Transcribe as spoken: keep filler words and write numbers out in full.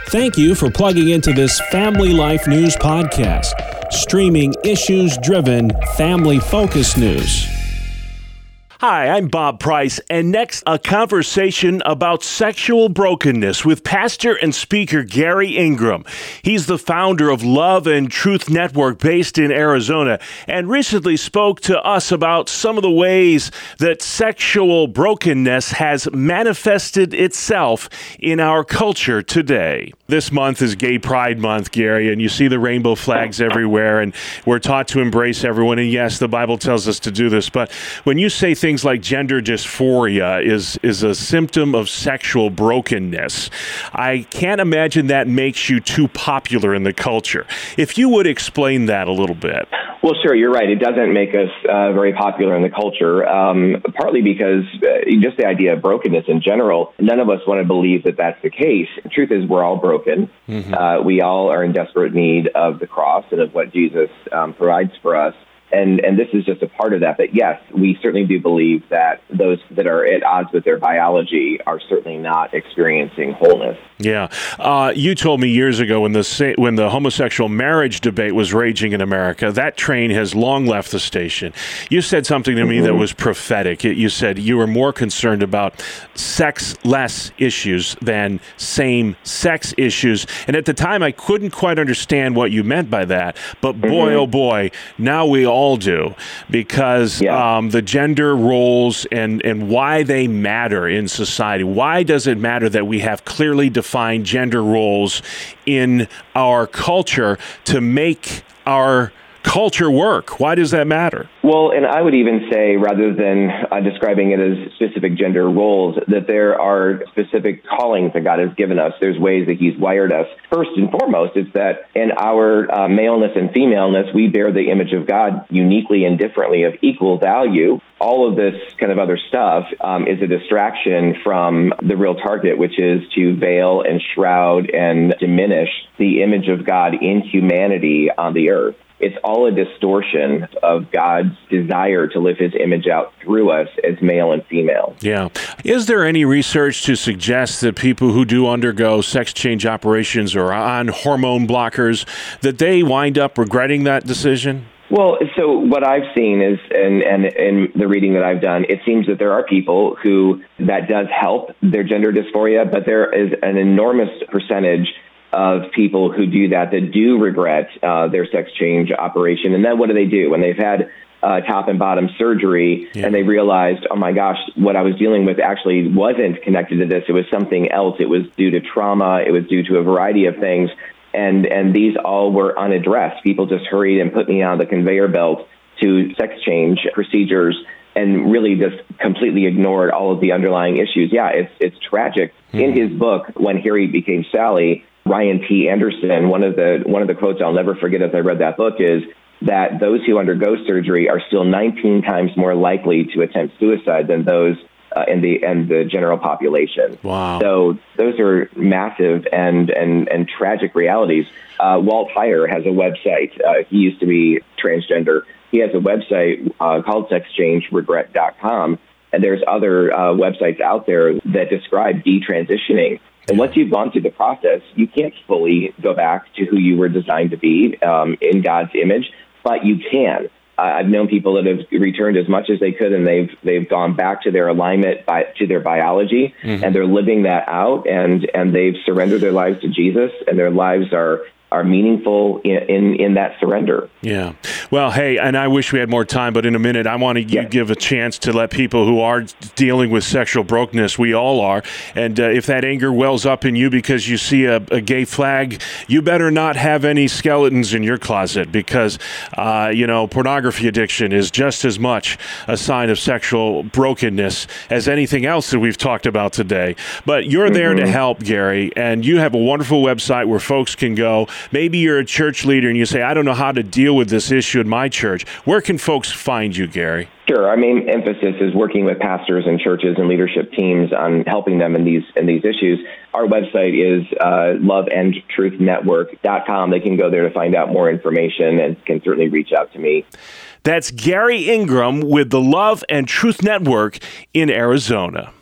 Thank you for plugging into this Family Life News podcast, streaming issues-driven, family-focused news. Hi, I'm Bob Price, and next, a conversation about sexual brokenness with pastor and speaker Gary Ingram. He's the founder of Love and Truth Network based in Arizona, and recently spoke to us about some of the ways that sexual brokenness has manifested itself in our culture today. This month is Gay Pride Month, Gary, and you see the rainbow flags everywhere, and we're taught to embrace everyone, and yes, the Bible tells us to do this, but when you say things like gender dysphoria is is a symptom of sexual brokenness, I can't imagine that makes you too popular in the culture. If you would explain that a little bit. Well, sure, you're right. It doesn't make us uh, very popular in the culture, um, partly because uh, just the idea of brokenness in general, none of us want to believe that that's the case. The truth is we're all broken. Mm-hmm. Uh, we all are in desperate need of the cross and of what Jesus um, provides for us. And and this is just a part of that. But yes, we certainly do believe that those that are at odds with their biology are certainly not experiencing wholeness. Yeah. Uh, you told me years ago when the when the homosexual marriage debate was raging in America, that train has long left the station. You said something to me mm-hmm. that was prophetic. You said you were more concerned about sex-less issues than same-sex issues. And at the time, I couldn't quite understand what you meant by that. But boy, mm-hmm. oh boy, now we all all do, because yeah. um, the gender roles and, and why they matter in society. Why does it matter that we have clearly defined gender roles in our culture to make our culture work? Why does that matter? Well, and I would even say, rather than uh, describing it as specific gender roles, that there are specific callings that God has given us. There's ways that he's wired us. First and foremost, it's that in our uh, maleness and femaleness, we bear the image of God uniquely and differently, of equal value. All of this kind of other stuff um, is a distraction from the real target, which is to veil and shroud and diminish the image of God in humanity on the earth. It's all a distortion of God's desire to live his image out through us as male and female. Yeah. Is there any research to suggest that people who do undergo sex change operations or on hormone blockers, that they wind up regretting that decision? Well, so what I've seen is, and, and in the reading that I've done, it seems that there are people who that does help their gender dysphoria, but there is an enormous percentage of people who do that that do regret uh, their sex change operation. And then what do they do? When they've had uh, top and bottom surgery yeah. and they realized, oh my gosh, what I was dealing with actually wasn't connected to this. It was something else. It was due to trauma. It was due to a variety of things. And, and these all were unaddressed. People just hurried and put me on the conveyor belt to sex change procedures and really just completely ignored all of the underlying issues. Yeah, it's, it's tragic. Mm-hmm. In his book, When Harry Became Sally, Ryan T. Anderson, one of the one of the quotes I'll never forget as I read that book is that those who undergo surgery are still nineteen times more likely to attempt suicide than those uh, in the and the general population. Wow! So those are massive and and and tragic realities. Uh, Walt Heyer has a website. Uh, he used to be transgender. He has a website uh, called sex change regret dot com, and there's other uh, websites out there that describe detransitioning. And once you've gone through the process, you can't fully go back to who you were designed to be um, in God's image, but you can. Uh, I've known people that have returned as much as they could, and they've they've gone back to their alignment by, to their biology, mm-hmm. and they're living that out, and and they've surrendered their lives to Jesus, and their lives are are meaningful in, in, in that surrender. Yeah. Well, hey, and I wish we had more time, but in a minute, I want to yes. give a chance to let people who are dealing with sexual brokenness, we all are, and uh, if that anger wells up in you because you see a, a gay flag, you better not have any skeletons in your closet, because, uh, you know, pornography addiction is just as much a sign of sexual brokenness as anything else that we've talked about today. But you're there mm-hmm. to help, Gary, and you have a wonderful website where folks can go. Maybe you're a church leader and you say, I don't know how to deal with this issue in my church. Where can folks find you, Gary? Sure. Our main emphasis is working with pastors and churches and leadership teams on helping them in these in these issues. Our website is uh, love and truth network dot com. They can go there to find out more information and can certainly reach out to me. That's Gary Ingram with the Love and Truth Network in Arizona.